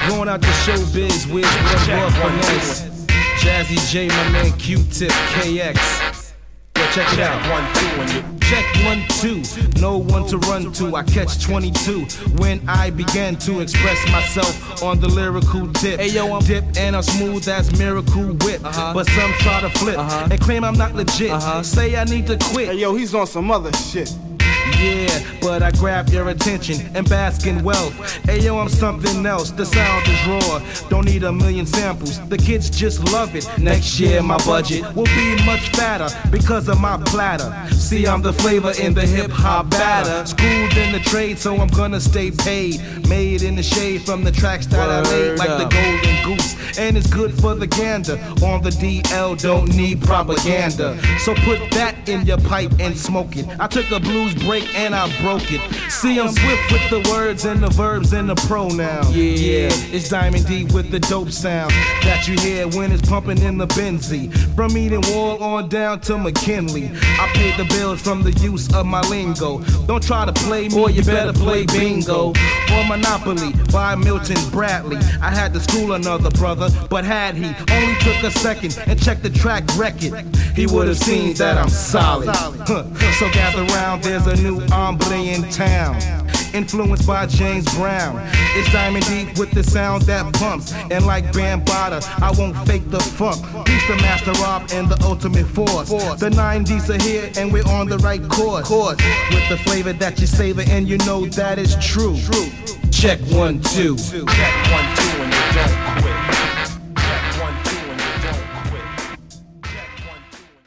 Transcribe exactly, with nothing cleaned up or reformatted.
Going out to showbiz with one boy finesse. Jazzy J, my man Q-Tip, K X. Yo, check it out. One, two, and you. Check one, two. No one to run to. I catch twenty-two when I began to express myself on the lyrical tip. Hey yo, I'm dip and I'm smooth as miracle whip. Uh-huh. But some try to flip uh-huh. and claim I'm not legit. Uh-huh. Say I need to quit. Hey yo, he's on some other shit. Yeah, but I grab your attention and bask in wealth. Ayo, I'm something else, the sound is raw. Don't need a million samples, the kids just love it. Next year my budget will be much fatter because of my platter. See, I'm the flavor in the hip-hop batter. Schooled in the trade, so I'm gonna stay paid. Made in the shade from the tracks that I laid like the golden goose. And it's good for the gander. On the D L, don't need propaganda. So put that in your pipe and smoke it. I took a blues break and I broke it. See, I'm swift with the words and the verbs and the pronoun. Yeah, it's Diamond D with the dope sound that you hear when it's pumping in the Benzie. From Eden Wall on down to McKinley, I paid the bills from the use of my lingo. Don't try to play me, or you better play bingo or Monopoly by Milton Bradley. I had to school another brother, but had he only took a second and checked the track record, he would have seen that I'm solid. Huh. So gather round, there's a new hombre in town, influenced by James Brown. It's Diamond Deep with the sound that pumps, and like Bambaataa, I won't fake the funk. Peace to Master Rob and the Ultimate Force. The nineties are here and we're on the right course, with the flavor that you savor and you know that is true. Check one, two. Check one, two.